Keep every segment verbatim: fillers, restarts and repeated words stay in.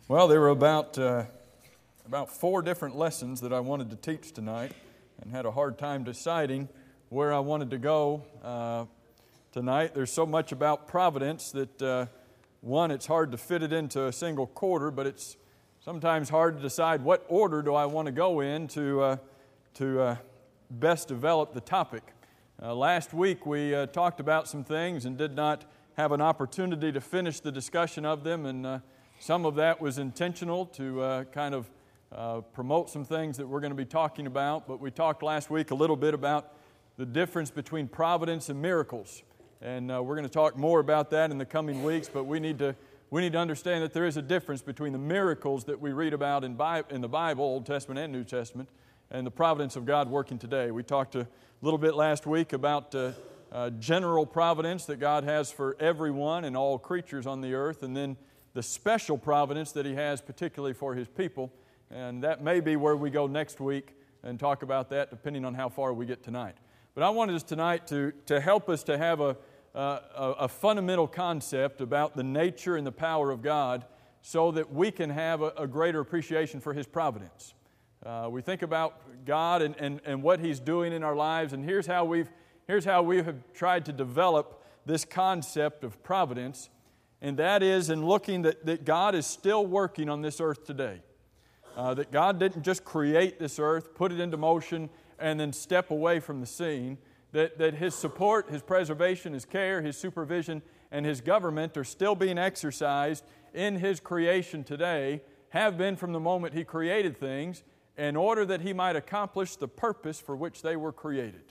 Well, there were about uh, about four different lessons that I wanted to teach tonight, and had a hard time deciding where I wanted to go uh, tonight. There's so much about providence that uh, one, it's hard to fit it into a single quarter, but it's sometimes hard to decide what order do I want to go in to uh, to uh, best develop the topic. Uh, last week we uh, talked about some things and did not have an opportunity to finish the discussion of them, and uh, some of that was intentional to uh, kind of uh, promote some things that we're going to be talking about. But we talked last week a little bit about the difference between providence and miracles, and uh, we're going to talk more about that in the coming weeks. But we need to we need to understand that there is a difference between the miracles that we read about in, Bi- in the Bible, Old Testament and New Testament, and the providence of God working today. We talked a little bit last week about uh, uh, general providence that God has for everyone and all creatures on the earth, and then the special providence that He has particularly for His people. And that may be where we go next week and talk about that, depending on how far we get tonight. But I wanted us tonight to, to help us to have a, uh, a, a fundamental concept about the nature and the power of God, so that we can have a, a greater appreciation for His providence. Uh, we think about God and, and, and what He's doing in our lives, and here's how we've here's how we have tried to develop this concept of providence. And that is in looking that, that God is still working on this earth today. Uh, that God didn't just create this earth, put it into motion, and then step away from the scene. That, that His support, His preservation, His care, His supervision, and His government are still being exercised in His creation today, have been from the moment He created things, in order that He might accomplish the purpose for which they were created.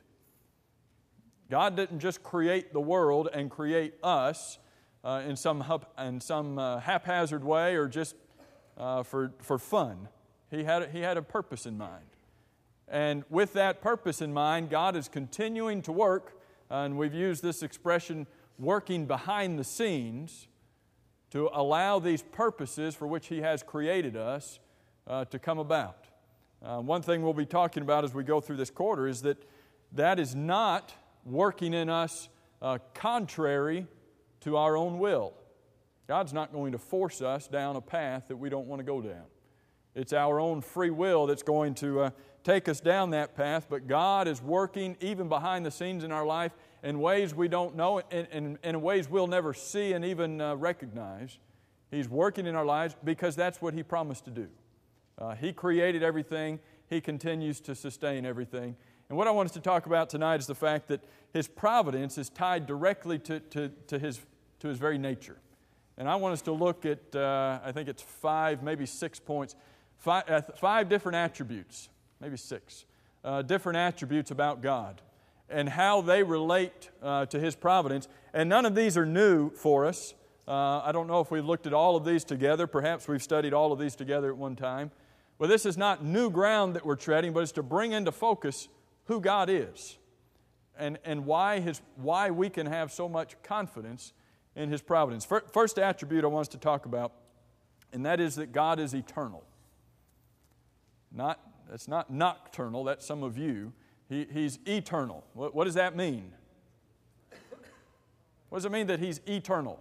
God didn't just create the world and create us Uh, in some hap- in some uh, haphazard way or just uh, for for fun. He had he had a purpose in mind, and with that purpose in mind, God is continuing to work. Uh, and we've used this expression, "working behind the scenes," to allow these purposes for which He has created us uh, to come about. Uh, one thing we'll be talking about as we go through this quarter is that that is not working in us uh, contrary to our own will. God's not going to force us down a path that we don't want to go down. It's our own free will that's going to uh, take us down that path, but God is working even behind the scenes in our life in ways we don't know, and in, in, in ways we'll never see and even uh, recognize. He's working in our lives because that's what He promised to do. Uh, he created everything. He continues to sustain everything. And what I want us to talk about tonight is the fact that His providence is tied directly to, to, to His to His very nature. And I want us to look at, uh, I think it's five, maybe six points, five, uh, five different attributes, maybe six, uh, different attributes about God and how they relate uh, to His providence. And none of these are new for us. Uh, I don't know if we've looked at all of these together. Perhaps we've studied all of these together at one time. But this is not new ground that we're treading, but it's to bring into focus who God is and, and why, his, why we can have so much confidence in His providence. First attribute I want us to talk about, and that is that God is eternal. Not, that's not nocturnal, that's some of you. He, he's eternal. What, what does that mean? What does it mean that He's eternal?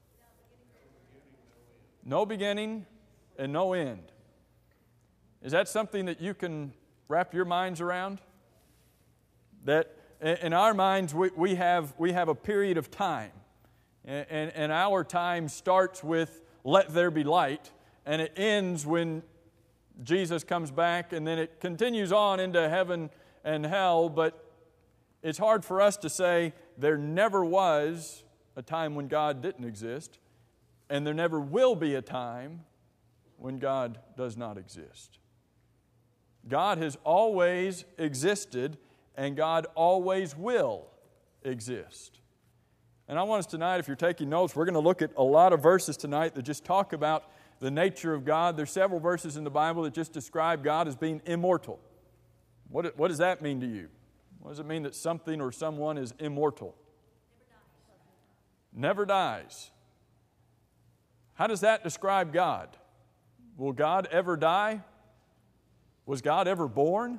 No beginning and no end. Is that something that you can wrap your minds around? That in our minds we, we have we have a period of time. And, and our time starts with let there be light, and it ends when Jesus comes back, and then it continues on into heaven and hell. But it's hard for us to say there never was a time when God didn't exist, and there never will be a time when God does not exist. God has always existed, and God always will exist. And I want us tonight, if you're taking notes, we're going to look at a lot of verses tonight that just talk about the nature of God. There's several verses in the Bible that just describe God as being immortal. What, what does that mean to you? What does it mean that something or someone is immortal? Never dies. Never dies. How does that describe God? Will God ever die? Was God ever born?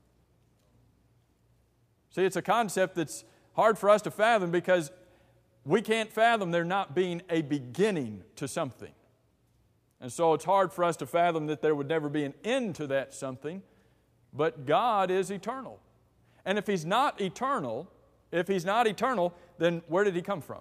See, it's a concept that's hard for us to fathom because we can't fathom there not being a beginning to something. And so it's hard for us to fathom that there would never be an end to that something, but God is eternal. And if He's not eternal, if He's not eternal, then where did He come from?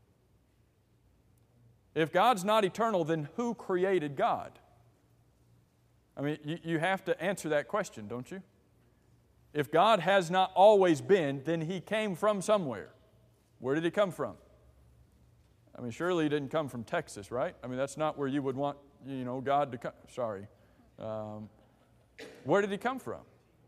If God's not eternal, then who created God? I mean, you, you have to answer that question, don't you? If God has not always been, then He came from somewhere. Where did He come from? I mean, surely He didn't come from Texas, right? I mean, that's not where you would want, you know, God to come. Sorry. Um, where did He come from?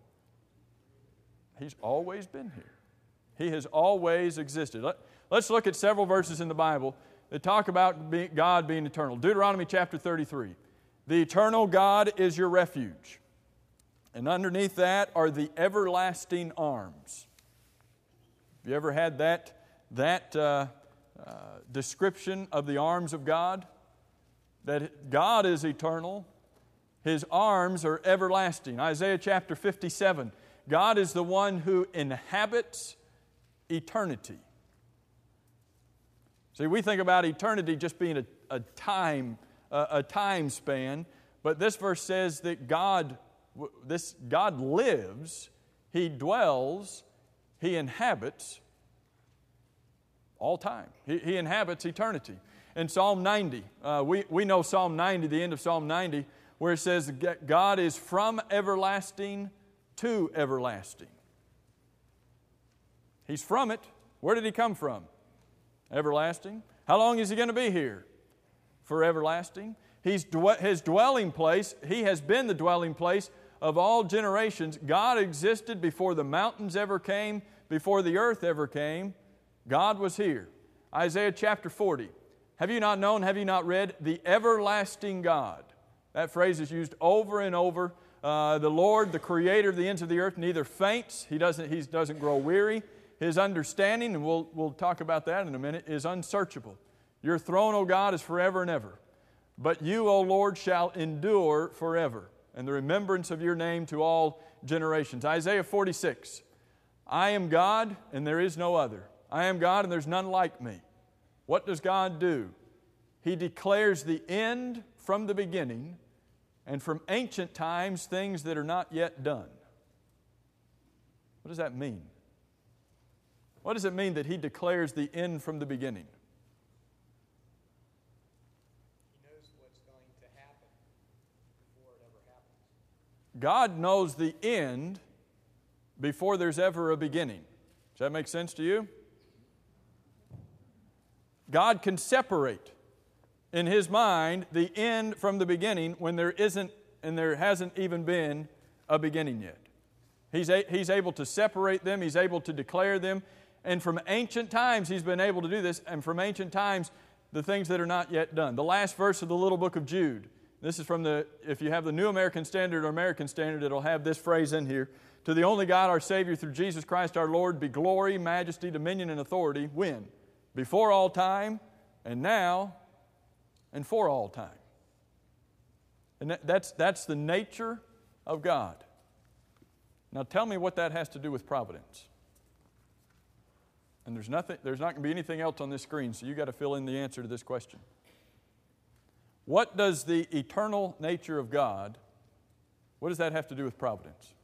He's always been here. He has always existed. Let, let's look at several verses in the Bible that talk about be, God being eternal. Deuteronomy chapter thirty-three. The eternal God is your refuge, and underneath that are the everlasting arms. Have you ever had that, that uh, uh, description of the arms of God? That God is eternal, His arms are everlasting. Isaiah chapter fifty-seven. God is the one who inhabits eternity. See, we think about eternity just being a, a time, a, a time span, but this verse says that God, this God lives, He dwells, He inhabits all time. He, he inhabits eternity. In Psalm ninety, uh, we, we know Psalm ninety, the end of Psalm ninety, where it says that God is from everlasting to everlasting. He's from it. Where did He come from? Everlasting. How long is He going to be here? For everlasting. He's dwe- His dwelling place, He has been the dwelling place of all generations. God existed before the mountains ever came, before the earth ever came. God was here. Isaiah chapter forty. Have you not known, have you not read, the everlasting God? That phrase is used over and over. Uh, the Lord, the Creator of the ends of the earth, neither faints, He doesn't, he doesn't grow weary. His understanding, and we'll, we'll talk about that in a minute, is unsearchable. Your throne, O God, is forever and ever. But you, O Lord, shall endure forever, and the remembrance of your name to all generations. Isaiah forty-six. I am God, and there is no other. I am God, and there's none like me. What does God do? He declares the end from the beginning, and from ancient times things that are not yet done. What does that mean? What does it mean that He declares the end from the beginning? He knows what's going to happen before it ever happens. God knows the end before there's ever a beginning. Does that make sense to you? God can separate in His mind the end from the beginning when there isn't and there hasn't even been a beginning yet. He's, a, he's able to separate them. He's able to declare them. And from ancient times, He's been able to do this. And from ancient times, the things that are not yet done. The last verse of the little book of Jude. This is from the, if you have the New American Standard or American Standard, it'll have this phrase in here. To the only God, our Savior, through Jesus Christ our Lord, be glory, majesty, dominion, and authority. When? Before all time, and now, and for all time. And that, that's, that's the nature of God. Now tell me what that has to do with providence. And there's nothing, there's not going to be anything else on this screen, so you've got to fill in the answer to this question. What does the eternal nature of God, what does that have to do with providence?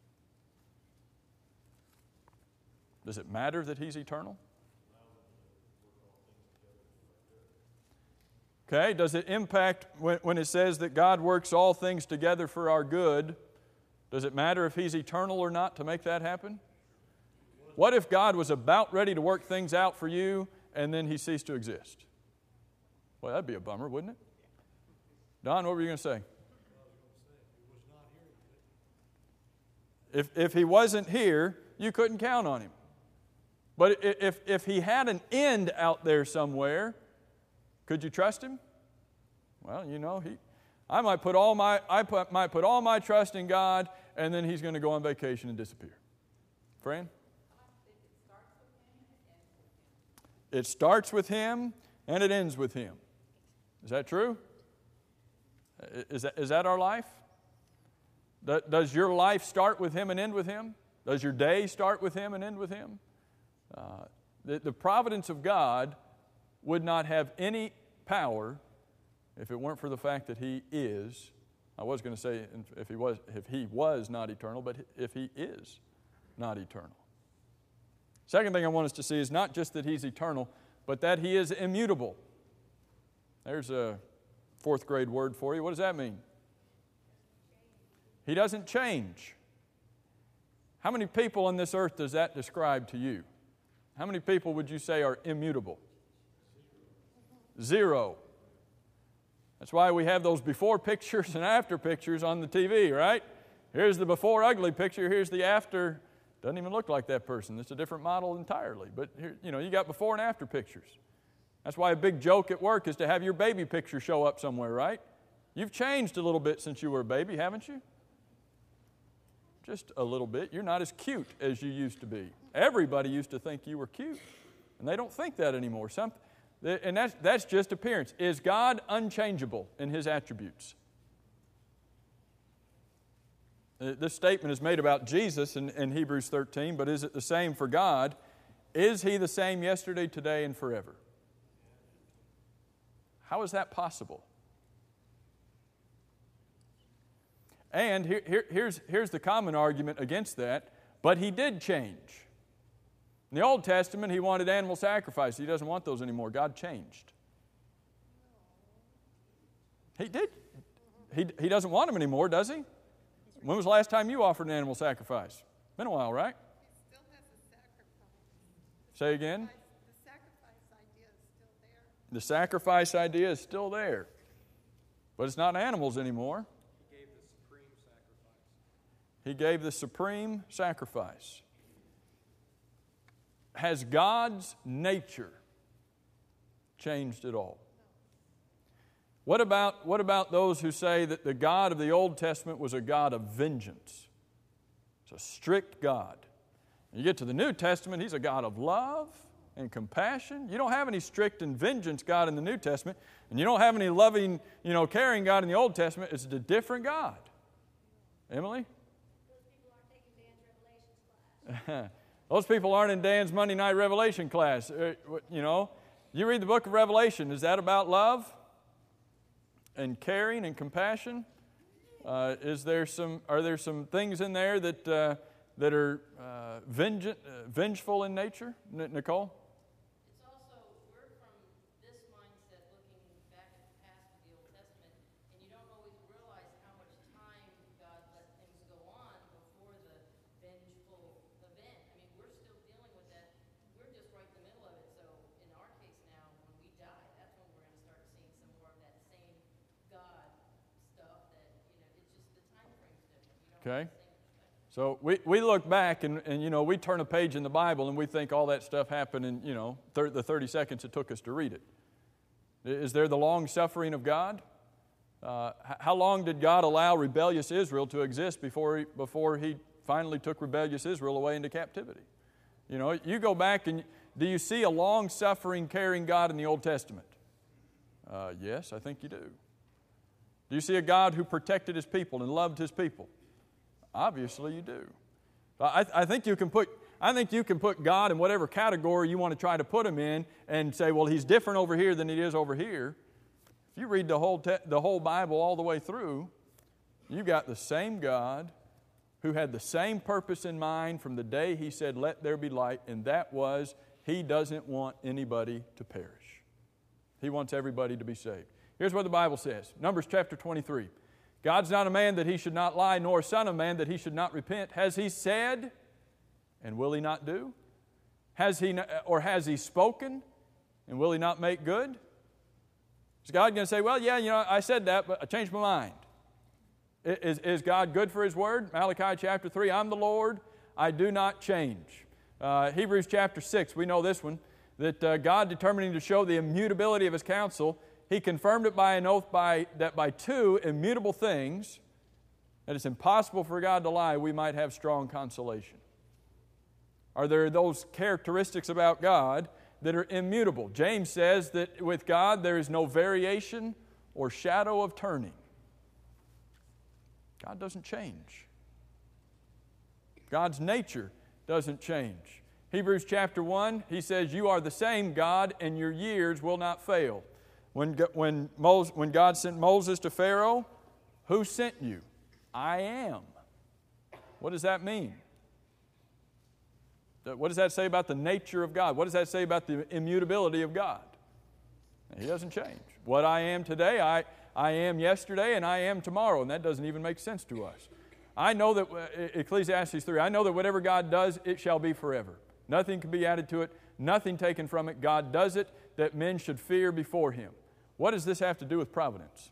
Does it matter that He's eternal? Okay, does it impact when, when it says that God works all things together for our good? Does it matter if He's eternal or not to make that happen? What if God was about ready to work things out for you and then He ceased to exist? Well, that'd be a bummer, wouldn't it? Don, what were you going to say? If, if He wasn't here, you couldn't count on Him. But if, if He had an end out there somewhere, could you trust Him? Well, you know, he, I might put all my I put, might put all my trust in God, and then He's going to go on vacation and disappear. Fran? It starts with Him and it ends with Him. Is that true? Is that, is that our life? Does your life start with Him and end with Him? Does your day start with Him and end with Him? Uh, the, the providence of God would not have any power if it weren't for the fact that He is, I was going to say if He was, if He was not eternal, but if He is not eternal. Second thing I want us to see is not just that He's eternal, but that He is immutable. There's a fourth grade word for you. What does that mean? He doesn't change. How many people on this earth does that describe to you? How many people would you say are immutable? Zero. That's why we have those before pictures and after pictures on the T V, right? Here's the before ugly picture, here's the after. Doesn't even look like that person. It's a different model entirely. But here, you know, you got before and after pictures. That's why a big joke at work is to have your baby picture show up somewhere, right? You've changed a little bit since you were a baby, haven't you? Just a little bit. You're not as cute as you used to be. Everybody used to think you were cute, and they don't think that anymore. Some, and that's, that's just appearance. Is God unchangeable in His attributes? This statement is made about Jesus in, in Hebrews thirteen, but is it the same for God? Is He the same yesterday, today, and forever? How is that possible? And here, here, here's, here's the common argument against that, but He did change. In the Old Testament, He wanted animal sacrifice. He doesn't want those anymore. God changed. He did. He, he doesn't want them anymore, does He? When was the last time you offered an animal sacrifice? Been a while, right? He still has a sacrifice. Say again? The sacrifice idea is still there. The sacrifice idea is still there. But it's not animals anymore. He gave the supreme sacrifice. Has God's nature changed at all? What about, what about those who say that the God of the Old Testament was a God of vengeance? It's a strict God. You get to the New Testament, He's a God of love and compassion. You don't have any strict and vengeance God in the New Testament, and you don't have any loving, you know, caring God in the Old Testament. It's a different God. Emily? Those people aren't in Dan's Monday night Revelation class. Uh, you know, you read the book of Revelation. Is that about love and caring and compassion? Uh, is there some? Are there some things in there that uh, that are uh, vengeful, uh, vengeful in nature, N- Nicole? It's also we're from this mindset looking back at the past of the Old Testament, and you don't always realize how much time God let things go on before the vengeful event. I mean, we're still dealing with that. We're just right in the middle of it. So in our case now, when we die, that's when we're going to start seeing some more of that same God stuff. That you know, it's just the time frame's different. You don't Okay. have the same perspective. So we, we look back and, and, you know, we turn a page in the Bible and we think all that stuff happened in, you know, thir- the thirty seconds it took us to read it. Is there the long suffering of God? Uh, how long did God allow rebellious Israel to exist before he, before he finally took rebellious Israel away into captivity? You know, you go back and do you see a long suffering, caring God in the Old Testament? Uh, yes, I think you do. Do you see a God who protected His people and loved His people? Obviously you do. I, I think you can put I think you can put God in whatever category you want to try to put Him in and say, well, He's different over here than He is over here. If you read the whole te- the whole Bible all the way through, you got the same God who had the same purpose in mind from the day He said, let there be light, and that was He doesn't want anybody to perish. He wants everybody to be saved. Here's what the Bible says. Numbers chapter twenty-three. God's not a man that He should not lie, nor a son of man that He should not repent. Has He said, and will He not do? Has He, or has He spoken, and will He not make good? Is God going to say, well, yeah, you know, I said that, but I changed my mind? Is, is God good for His word? Malachi chapter three, I'm the Lord, I do not change. Uh, Hebrews chapter six, we know this one, that uh, God determining to show the immutability of His counsel, He confirmed it by an oath by, that by two immutable things, that it's impossible for God to lie, we might have strong consolation. Are there those characteristics about God that are immutable? James says that with God there is no variation or shadow of turning. God doesn't change. God's nature doesn't change. Hebrews chapter one, he says, you are the same God, and your years will not fail. When, when, Moses, when God sent Moses to Pharaoh, who sent you? I am. What does that mean? What does that say about the nature of God? What does that say about the immutability of God? He doesn't change. What I am today, I, I am yesterday, and I am tomorrow, and that doesn't even make sense to us. I know that, Ecclesiastes three, I know that whatever God does, it shall be forever. Nothing can be added to it, nothing taken from it. God does it that men should fear before Him. What does this have to do with providence?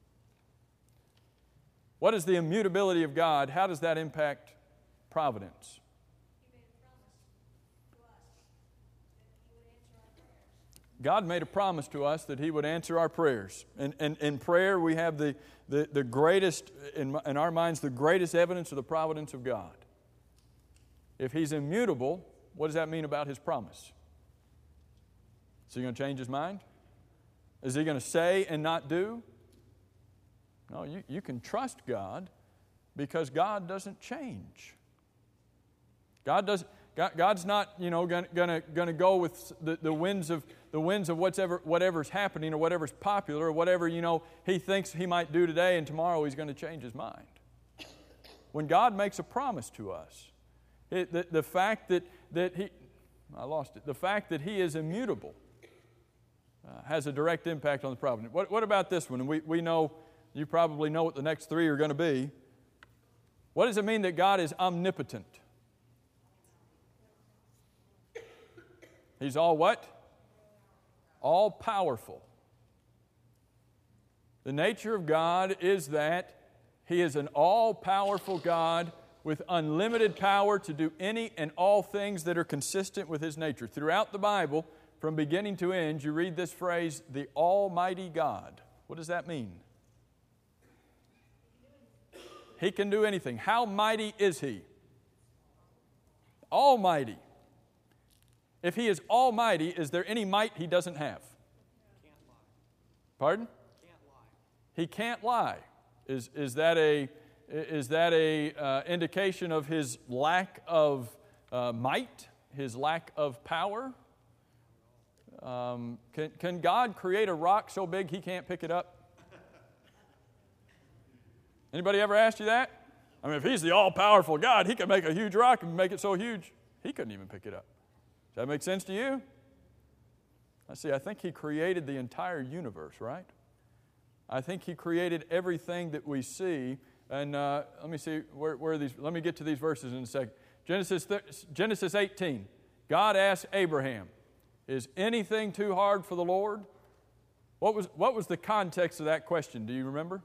What is the immutability of God? How does that impact providence? God made a promise to us that He would answer our prayers. And in, in, in prayer, we have the, the, the greatest, in, in our minds, the greatest evidence of the providence of God. If He's immutable, what does that mean about His promise? Is He going to change His mind? Is He going to say and not do? No, you, you can trust God because God doesn't change. God does. God, God's not, you know, going to going to go with the, the winds of the winds of whatever whatever's happening or whatever's popular or whatever, you know, He thinks He might do today, and tomorrow He's going to change His mind. When God makes a promise to us, it, the, the fact that that He, I lost it. The fact that He is immutable uh, has a direct impact on the providence. What, what about this one? And we we know, you probably know what the next three are going to be. What does it mean that God is omnipotent? He's all what? All powerful. The nature of God is that He is an all-powerful God with unlimited power to do any and all things that are consistent with His nature. Throughout the Bible, from beginning to end, you read this phrase, the Almighty God. What does that mean? He can do anything. How mighty is He? Almighty. If He is almighty, is there any might He doesn't have? Can't lie. Pardon? Can't lie. He can't lie. Is, is that a, is that a uh, indication of His lack of uh, might, His lack of power? Um, can, can God create a rock so big He can't pick it up? Anybody ever asked you that? I mean, if He's the all-powerful God, He could make a huge rock and make it so huge, He couldn't even pick it up. Does that make sense to you? I see, I think He created the entire universe, right? I think He created everything that we see. And uh, let me see, where, where are these? Let me get to these verses in a second. Genesis, Genesis eighteen. God asked Abraham, is anything too hard for the Lord? What was, what was the context of that question? Do you remember?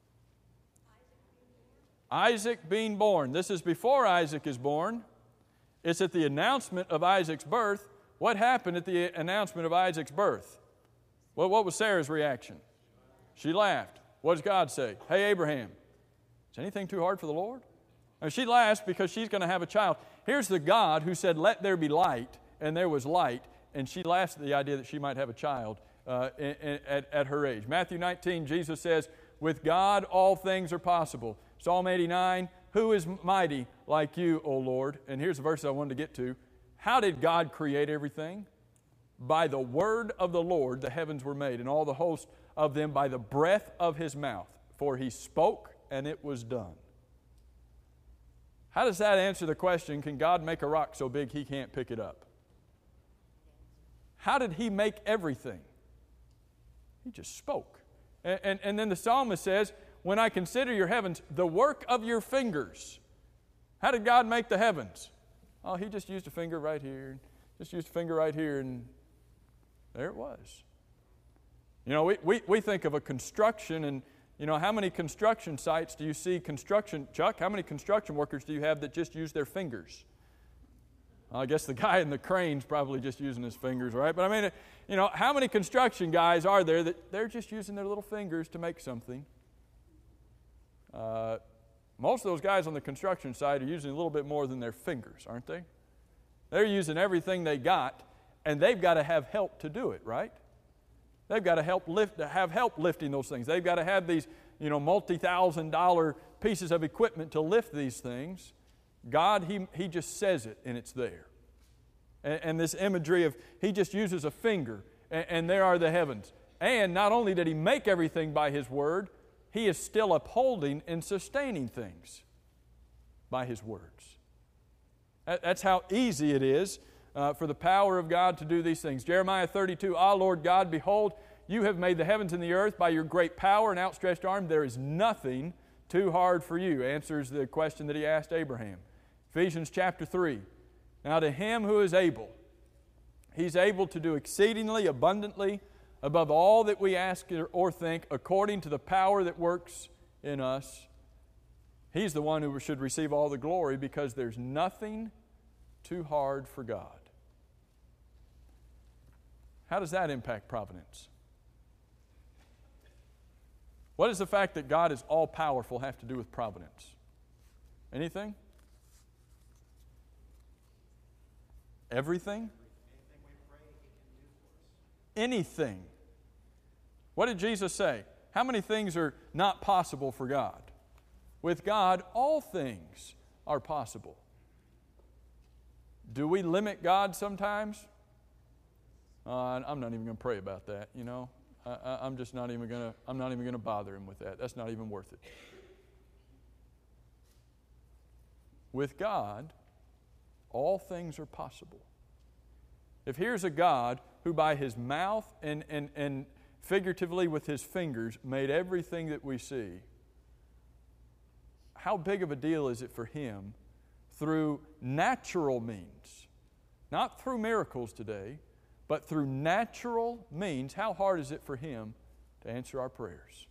Isaac being born. This is before Isaac is born. It's at the announcement of Isaac's birth. What happened at the announcement of Isaac's birth? Well, what was Sarah's reaction? She laughed. What does God say? Hey, Abraham, is anything too hard for the Lord? And she laughs because she's going to have a child. Here's the God who said, let there be light, and there was light, and she laughs at the idea that she might have a child uh, in, in, at, at her age. Matthew nineteen, Jesus says, with God all things are possible. Psalm eighty-nine, who is mighty like you, O Lord? And here's the verse I wanted to get to. How did God create everything? By the word of the Lord the heavens were made, and all the host of them by the breath of His mouth. For He spoke, and it was done. How does that answer the question, can God make a rock so big He can't pick it up? How did He make everything? He just spoke. And, and, and then the psalmist says, when I consider your heavens, the work of your fingers. How did God make the heavens? Oh, He just used a finger right here, just used a finger right here, and there it was. You know, we, we, we think of a construction, and, you know, how many construction sites do you see construction, Chuck, how many construction workers do you have that just use their fingers? I guess the guy in the crane's probably just using his fingers, right? But I mean, you know, how many construction guys are there that they're just using their little fingers to make something? Uh, most of those guys on the construction site are using a little bit more than their fingers, aren't they? They're using everything they got, and they've got to have help to do it, right? They've got to help lift, to have help lifting those things. They've got to have these, you know, multi-thousand dollar pieces of equipment to lift these things. God, He, he just says it, and it's there. And, and this imagery of He just uses a finger, and, and there are the heavens. And not only did He make everything by His Word, He is still upholding and sustaining things by His words. That's how easy it is uh, for the power of God to do these things. Jeremiah thirty-two, Ah, Lord God, behold, you have made the heavens and the earth by your great power and outstretched arm. There is nothing too hard for you, answers the question that He asked Abraham. Ephesians chapter three, now to Him who is able, He's able to do exceedingly abundantly above all that we ask or think, according to the power that works in us. He's the one who should receive all the glory, because there's nothing too hard for God. How does that impact providence? What does the fact that God is all-powerful have to do with providence? Anything? Everything? Anything. What did Jesus say? How many things are not possible for God? With God, all things are possible. Do we limit God sometimes? Uh, I'm not even going to pray about that, you know. I, I'm just not even going to, I'm not even going to bother Him with that. That's not even worth it. With God, all things are possible. If here's a God who by His mouth and, and, and figuratively with His fingers made everything that we see, how big of a deal is it for Him through natural means, not through miracles today, but through natural means, how hard is it for Him to answer our prayers?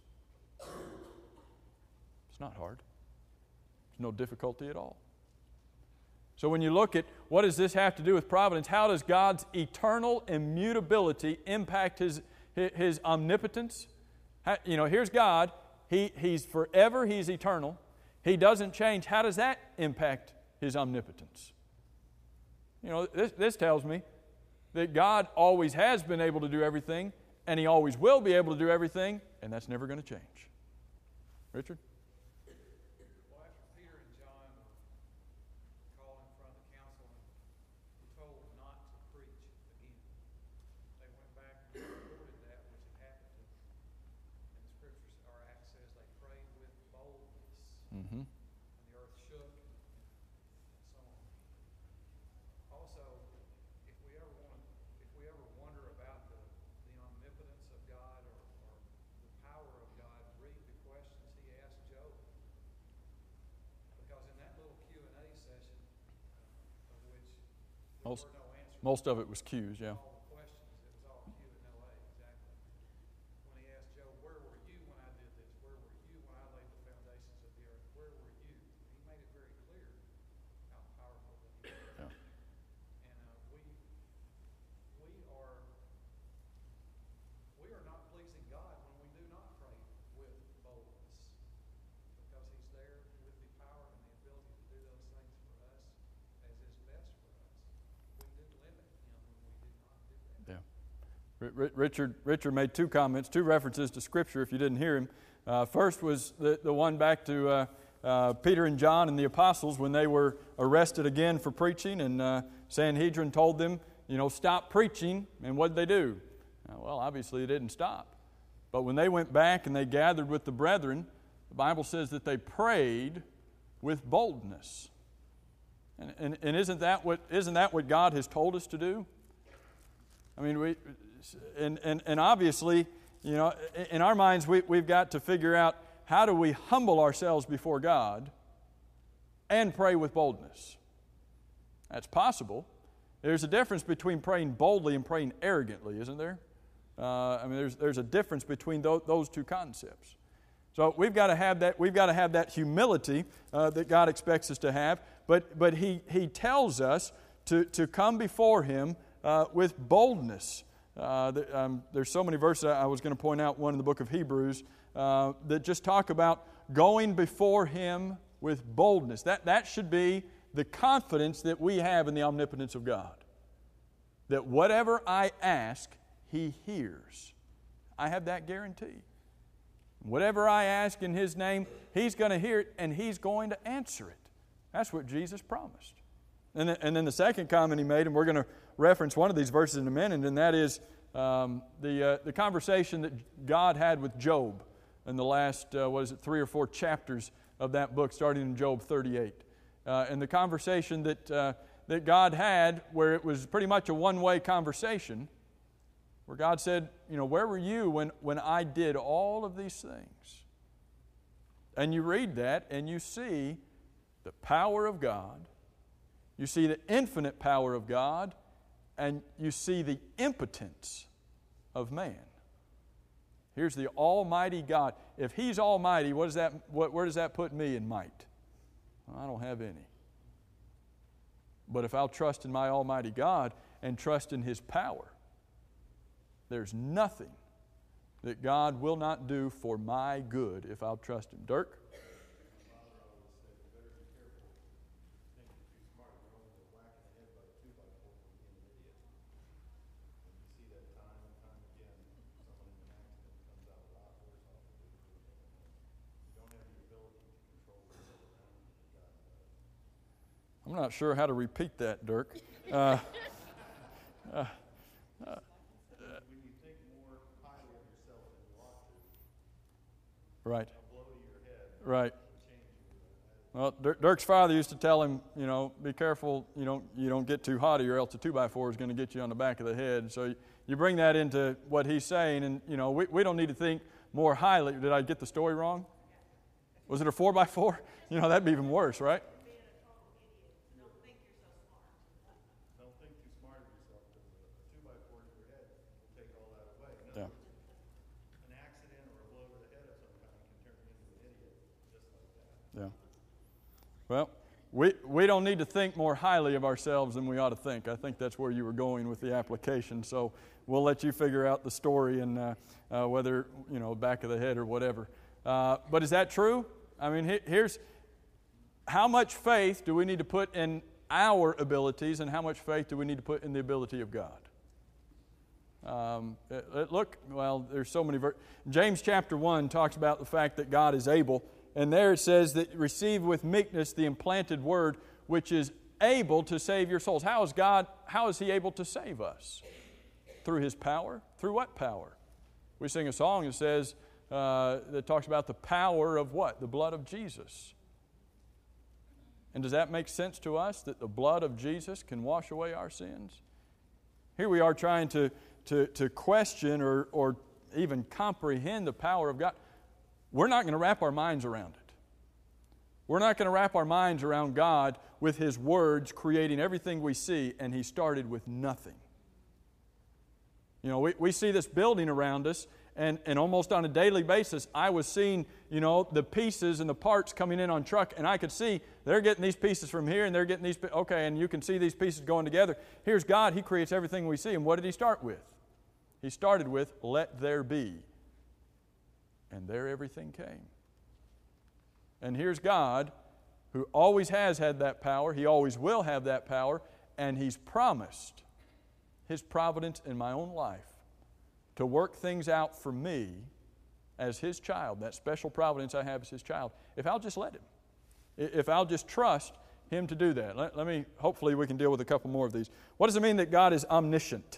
It's not hard. There's no difficulty at all. So when you look at what does this have to do with providence, how does God's eternal immutability impact His, his omnipotence? How, you know, here's God. He, he's forever. He's eternal. He doesn't change. How does that impact His omnipotence? You know, this, this tells me that God always has been able to do everything, and He always will be able to do everything, and that's never going to change. Richard? Well, after Peter and John were called in front of the council and were told not to preach again, they went back and reported that which had happened to them. And the scriptures, or Acts says, they prayed with boldness. Mm-hmm. And the earth shook, and, and so on. Also, if we ever want, if we ever wonder about the, the omnipotence of God, or, or the power of God, read the questions He asked Job. Because in that little Q and A session, uh, of which there Most, were no answers, most of it was cues, yeah. all the questions, it was all Q and no A, exactly. When he asked Job, where were you when I did this? Where were you when I laid the foundations of the earth? Where were you? He made it very clear how powerful that He is. Yeah. And uh, we we are we are not pleasing God when we do not pray with boldness, because He's there with the power and the ability to do those things for us as is best for us. We do limit Him when we do not do that. Yeah. Richard, Richard made two comments, two references to Scripture, if you didn't hear him. Uh, first was the, the one back to uh, uh, Peter and John and the apostles when they were arrested again for preaching, and uh, Sanhedrin told them, you know, stop preaching, and what did they do? Uh, well, obviously they didn't stop. But when they went back and they gathered with the brethren, the Bible says that they prayed with boldness. And, and, and isn't that what isn't that what God has told us to do? I mean, we, and, and, and obviously, you know, in our minds, we, we've got to figure out how do we humble ourselves before God and pray with boldness. That's possible. There's a difference between praying boldly and praying arrogantly, isn't there? Uh, I mean, there's there's a difference between those, those two concepts. So we've got to have that. We've got to have that humility uh, that God expects us to have. But but He He tells us to to come before Him uh, with boldness. Uh, the, um, there's so many verses. I was going to point out one in the book of Hebrews uh, that just talk about going before Him with boldness. That that should be the confidence that we have in the omnipotence of God. That whatever I ask, He hears. I have that guarantee. Whatever I ask in His name, He's going to hear it and He's going to answer it. That's what Jesus promised. And then, and then the second comment He made, and we're going to reference one of these verses in a minute, and that is um, the, uh, the conversation that God had with Job in the last, uh, what is it, three or four chapters of that book, starting in Job thirty-eight. Uh, and the conversation that, uh, that God had, where it was pretty much a one-way conversation, where God said, you know, where were you when, when I did all of these things? And you read that and you see the power of God, you see the infinite power of God, and you see the impotence of man. Here's the Almighty God. If He's Almighty, what does that, what, where does that put me in might? Well, I don't have any. But if I'll trust in my Almighty God and trust in His power, there's nothing that God will not do for my good if I'll trust Him. Dirk? I'm not sure how to repeat that, Dirk. Uh, uh, uh, when you think more highly of yourself than you ought to, right. A blow to your head, right. Well, Dirk's father used to tell him, you know, be careful, you don't you don't get too haughty, or else a two by four is going to get you on the back of the head. So you, you bring that into what he's saying, and you know, we, we don't need to think more highly. Did I get the story wrong? Was it a four by four? You know, that'd be even worse, right? Yeah. Well, we we don't need to think more highly of ourselves than we ought to think. I think that's where you were going with the application. So we'll let you figure out the story and uh, uh, whether, you know, back of the head or whatever. Uh, but is that true? I mean, he, here's how much faith do we need to put in our abilities, and how much faith do we need to put in the ability of God? Um, it, it, look, well, there's so many. Ver- James chapter one talks about the fact that God is able. And there it says that receive with meekness the implanted word, which is able to save your souls. How is God, how is He able to save us? Through His power? Through what power? We sing a song that says, uh, that talks about the power of what? The blood of Jesus. And does that make sense to us, that the blood of Jesus can wash away our sins? Here we are trying to, to, to question or, or even comprehend the power of God. We're not going to wrap our minds around it. We're not going to wrap our minds around God with His words creating everything we see, and He started with nothing. You know, we, we see this building around us, and, and almost on a daily basis, I was seeing, you know, the pieces and the parts coming in on truck, and I could see they're getting these pieces from here, and they're getting these, okay, and you can see these pieces going together. Here's God. He creates everything we see, and what did He start with? He started with, let there be. And there everything came. And here's God, who always has had that power. He always will have that power. And He's promised His providence in my own life to work things out for me as His child. That special providence I have as His child. If I'll just let Him. If I'll just trust Him to do that. Let, let me, hopefully we can deal with a couple more of these. What does it mean that God is omniscient?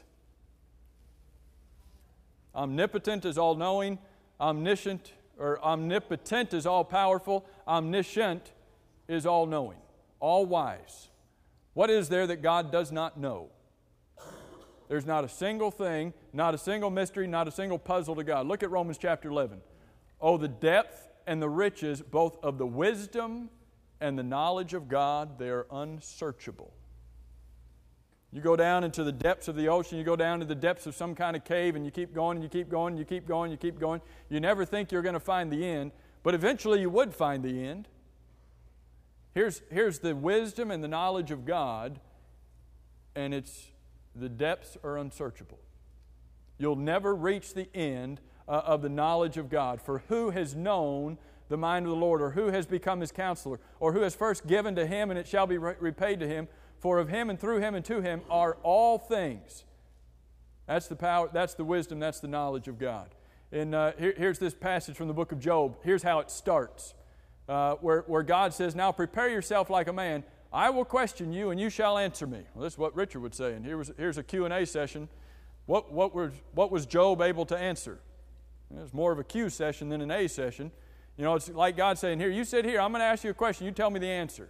Omnipotent is all-knowing. Omniscient or omnipotent is all-powerful. Omniscient is all-knowing, all-wise. What is there that God does not know? There's not a single thing, not a single mystery, not a single puzzle to God. Look at Romans chapter eleven. Oh, the depth and the riches both of the wisdom and the knowledge of God, they are unsearchable. You go down into the depths of the ocean, you go down to the depths of some kind of cave, and you keep going, and you keep going, and you keep going, you keep going. You never think you're going to find the end, but eventually you would find the end. Here's, here's the wisdom and the knowledge of God, and it's the depths are unsearchable. You'll never reach the end uh, of the knowledge of God. For who has known the mind of the Lord, or who has become His counselor, or who has first given to Him, and it shall be re- repaid to Him? For of Him and through Him and to Him are all things. That's the power, that's the wisdom, that's the knowledge of God. And uh, here, here's this passage from the book of Job. Here's how it starts. Uh, where, where God says, now prepare yourself like a man. I will question you and you shall answer me. Well, this is what Richard would say. And here was, here's a Q and A session What, what, was, what was Job able to answer? It was more of a Q session than an A session. You know, it's like God saying, here, you sit here, I'm going to ask you a question, you tell me the answer.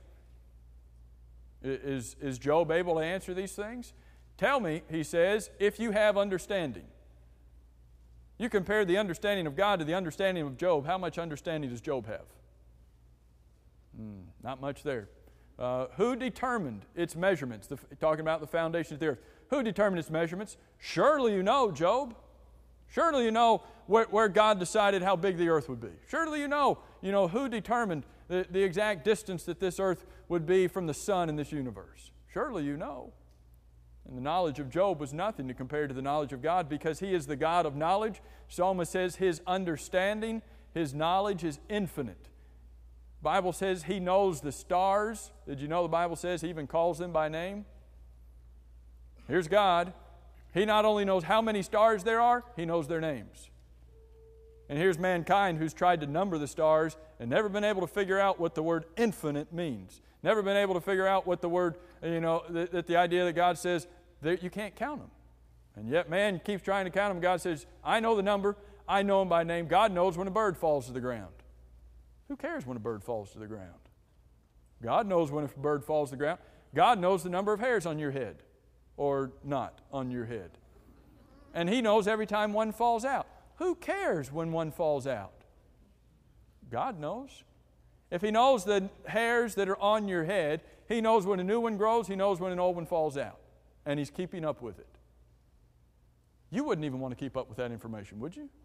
Is, is Job able to answer these things? Tell me, he says, if you have understanding. You compare the understanding of God to the understanding of Job, how much understanding does Job have? Mm, not much there. Uh, who determined its measurements? The, talking about the foundation of the earth. Who determined its measurements? Surely you know, Job. Surely you know where, where God decided how big the earth would be. Surely you know, you know who determined the, the exact distance that this earth would be from the sun in this universe. Surely you know. And the knowledge of Job was nothing to compare to the knowledge of God, because he is the God of knowledge. Psalmist says his understanding, his knowledge is infinite. The Bible says he knows the stars. Did you know the Bible says he even calls them by name? Here's God. He not only knows how many stars there are, he knows their names. And here's mankind who's tried to number the stars and never been able to figure out what the word infinite means. Never been able to figure out what the word, you know, that, that the idea that God says that you can't count them. And yet man keeps trying to count them. God says, I know the number. I know them by name. God knows when a bird falls to the ground. Who cares when a bird falls to the ground? God knows when a bird falls to the ground. God knows the number of hairs on your head or not on your head. And he knows every time one falls out. Who cares when one falls out? God knows. If he knows the hairs that are on your head, he knows when a new one grows, he knows when an old one falls out. And he's keeping up with it. You wouldn't even want to keep up with that information, would you?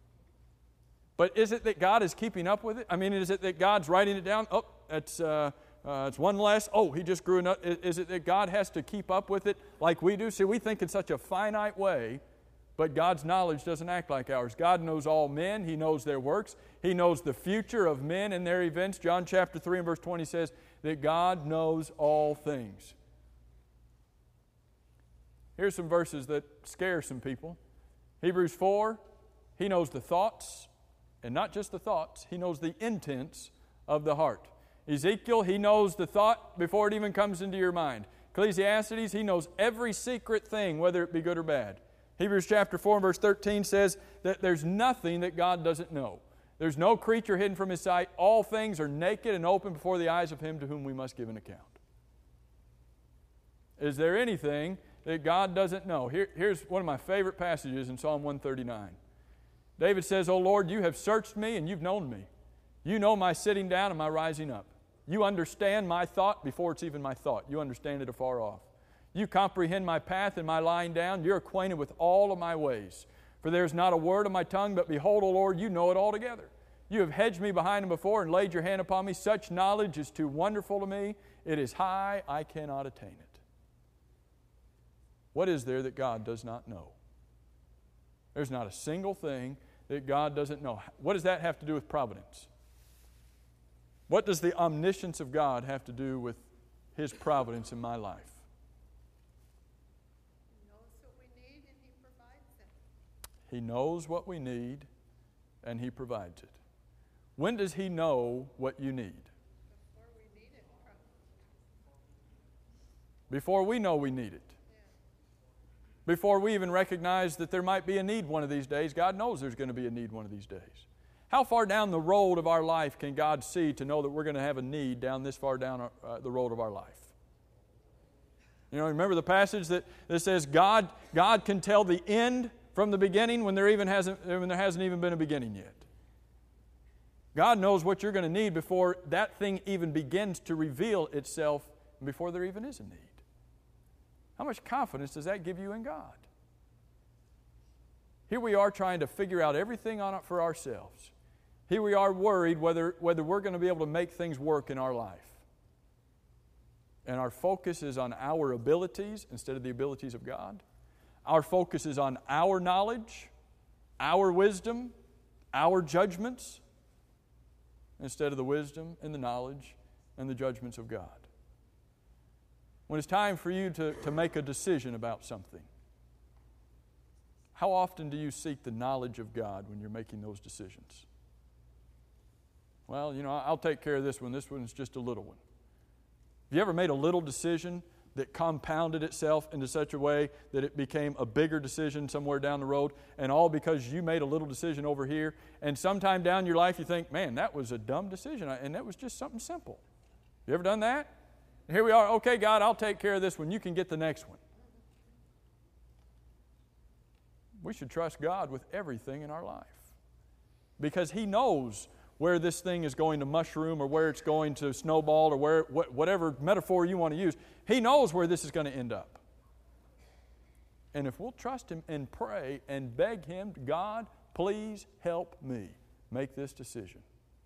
But is it that God is keeping up with it? I mean, is it that God's writing it down? Oh, it's, uh, uh, it's one less. Oh, he just grew enough. Is it that God has to keep up with it like we do? See, we think in such a finite way, but God's knowledge doesn't act like ours. God knows all men. He knows their works. He knows the future of men and their events. John chapter three and verse twenty says that God knows all things. Here's some verses that scare some people. Hebrews four, he knows the thoughts, and not just the thoughts, he knows the intents of the heart. Ezekiel, he knows the thought before it even comes into your mind. Ecclesiastes, he knows every secret thing, whether it be good or bad. Hebrews chapter four and verse thirteen says that there's nothing that God doesn't know. There's no creature hidden from his sight. All things are naked and open before the eyes of him to whom we must give an account. Is there anything that God doesn't know? Here, here's one of my favorite passages in Psalm one thirty-nine. David says, O Lord, you have searched me and you've known me. You know my sitting down and my rising up. You understand my thought before it's even my thought. You understand it afar off. You comprehend my path and my lying down. You're acquainted with all of my ways. For there is not a word of my tongue, but behold, O Lord, you know it altogether. You have hedged me behind and before and laid your hand upon me. Such knowledge is too wonderful to me. It is high, I cannot attain it. What is there that God does not know? There's not a single thing that God doesn't know. What does that have to do with providence? What does the omniscience of God have to do with His providence in my life? He knows what we need and He provides it. When does He know what you need? Before we need it. Before we know we need it. Before we even recognize that there might be a need one of these days, God knows there's going to be a need one of these days. How far down the road of our life can God see to know that we're going to have a need down this far down uh, the road of our life? You know, remember the passage that, that says God, God can tell the end from the beginning when there even hasn't when there hasn't even been a beginning yet. God knows what you're going to need before that thing even begins to reveal itself, and before there even is a need. How much confidence does that give you in God? Here we are trying to figure out everything on it for ourselves. Here we are worried whether, whether we're going to be able to make things work in our life. And our focus is on our abilities instead of the abilities of God. Our focus is on our knowledge, our wisdom, our judgments, instead of the wisdom and the knowledge and the judgments of God. When it's time for you to, to make a decision about something, how often do you seek the knowledge of God when you're making those decisions? Well, you know, I'll take care of this one. This one's just a little one. Have you ever made a little decision that compounded itself into such a way that it became a bigger decision somewhere down the road, and all because you made a little decision over here. And sometime down your life you think, man, that was a dumb decision, and that was just something simple. You ever done that? And here we are, okay, God, I'll take care of this one. You can get the next one. We should trust God with everything in our life because He knows where this thing is going to mushroom or where it's going to snowball or where whatever metaphor you want to use. He knows where this is going to end up. And if we'll trust Him and pray and beg Him, God, please help me make this decision.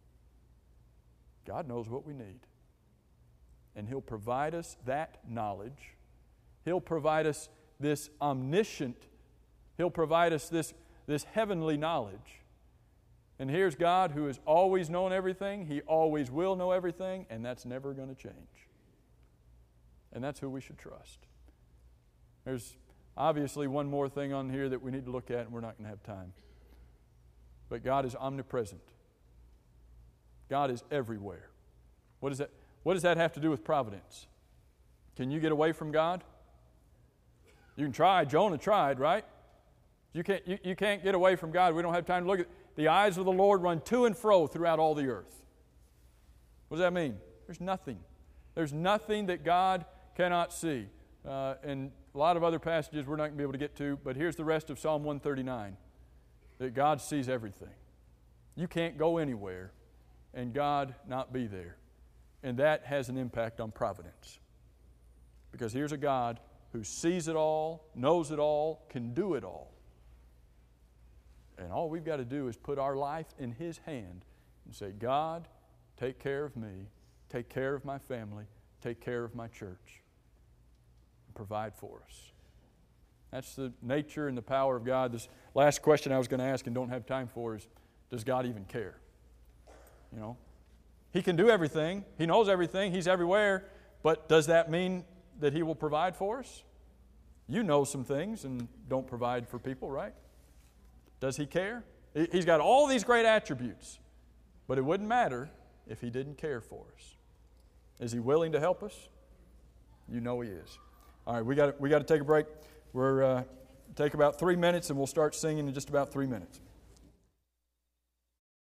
God knows what we need. And He'll provide us that knowledge. He'll provide us this omniscient, He'll provide us this, this heavenly knowledge. And here's God who has always known everything. He always will know everything, and that's never going to change. And that's who we should trust. There's obviously one more thing on here that we need to look at, and we're not going to have time. But God is omnipresent. God is everywhere. What does that, what does that have to do with providence? Can you get away from God? You can try. Jonah tried, right? You can't, you, you can't get away from God. We don't have time to look at the eyes of the Lord run to and fro throughout all the earth. What does that mean? There's nothing. There's nothing that God cannot see. Uh, and a lot of other passages we're not going to be able to get to, but here's the rest of Psalm one thirty-nine. That God sees everything. You can't go anywhere and God not be there. And that has an impact on providence. Because here's a God who sees it all, knows it all, can do it all. And all we've got to do is put our life in His hand and say, God, take care of me, take care of my family, take care of my church, and provide for us. That's the nature and the power of God. This last question I was going to ask and don't have time for is, does God even care? You know, He can do everything. He knows everything. He's everywhere. But does that mean that He will provide for us? You know some things and don't provide for people, right? Does He care? He's got all these great attributes, but it wouldn't matter if He didn't care for us. Is He willing to help us? You know He is. All right, we got we got to take a break. We're uh, take about three minutes, and we'll start singing in just about three minutes.